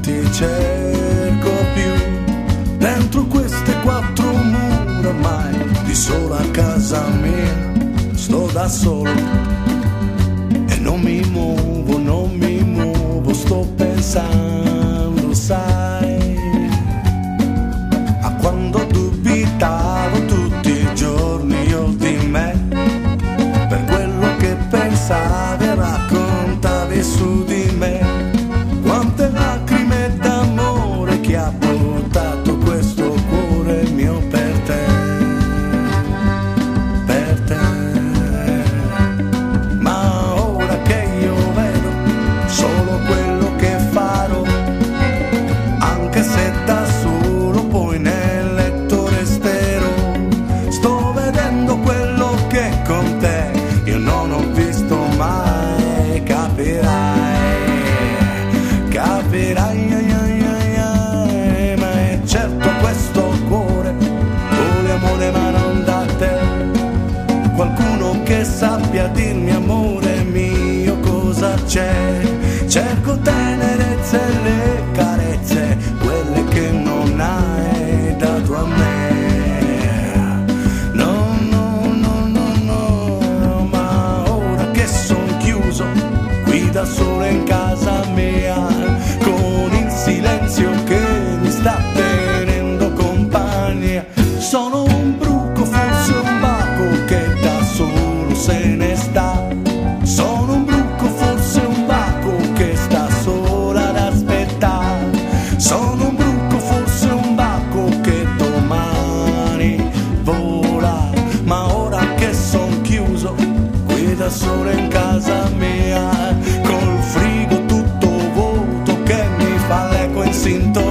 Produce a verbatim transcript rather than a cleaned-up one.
ti cerco più. Dentro queste quattro mura ormai, di solo a casa mia, sto da solo e non mi muovo, non mi muovo, sto pensando, sai, a quando dubitavo tutti i giorni io di me, per quello che pensavi e raccontavi su di me. Quante lacrime d'amore che ha portato questo cuore mio per te, per te. Ma ora che io vedo solo quello che farò, anche se da solo poi nel letto resterò, sto vedendo quello che con te io non ho visto mai. Capirai, capirai, ai, ai, ai, ai, ma è certo questo cuore vuole amore ma non da te. Qualcuno che sappia dirmi amore mio cosa c'è. Cerco tenerezze e le carezze, quelle che non hai dato a me. No, no, no, no, no, ma ora che son chiuso qui da solo in casa mia, con il silenzio che mi sta tenendo compagnia, sono un bruco, forse un baco che da solo se ne sta. Sono un bruco, forse un baco che sta sola ad aspettare. Sono un bruco, forse un baco che domani vola. Ma ora che son chiuso qui da solo in casa mia, col frigo tutto vuoto che mi fa l'eco in sintonia,